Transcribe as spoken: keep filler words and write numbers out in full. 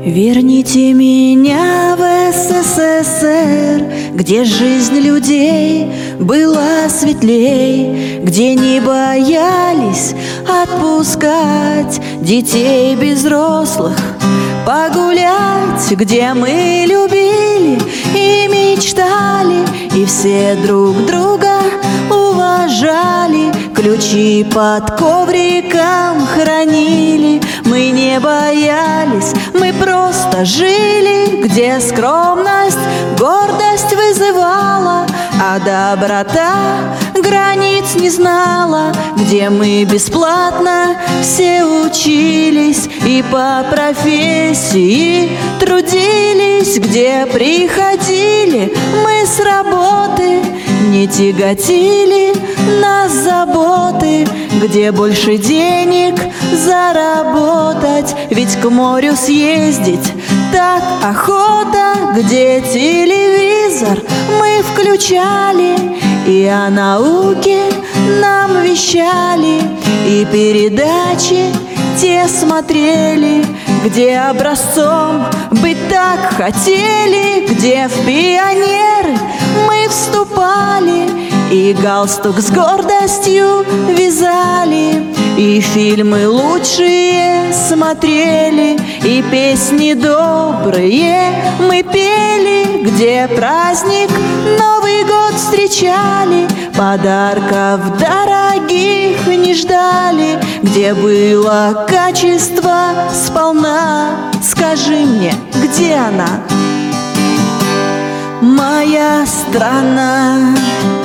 Верните меня в СССР, где жизнь людей была светлей, где не боялись отпускать детей без взрослых погулять, где мы любили и мечтали, и все друг друга уважали, ключи под ковриком хранили. Мы не боялись, мы просто жили, где скромность гордость вызывала, а доброта границ не знала, где мы бесплатно все учились и по профессии трудились, где приходили мы с работы, не тяготили нас заботы, где больше денег заработать, ведь к морю съездить так охота, где телевизор мы включали и о науке нам вещали, и передачи те смотрели, где образцом быть так хотели, где в пионеры мы вступали и галстук с гордостью вязали, и фильмы лучшие смотрели, и песни добрые мы пели, где праздник Новый год встречали, подарков дорогих не ждали, где было качество сполна. Скажи мне, где она, моя страна?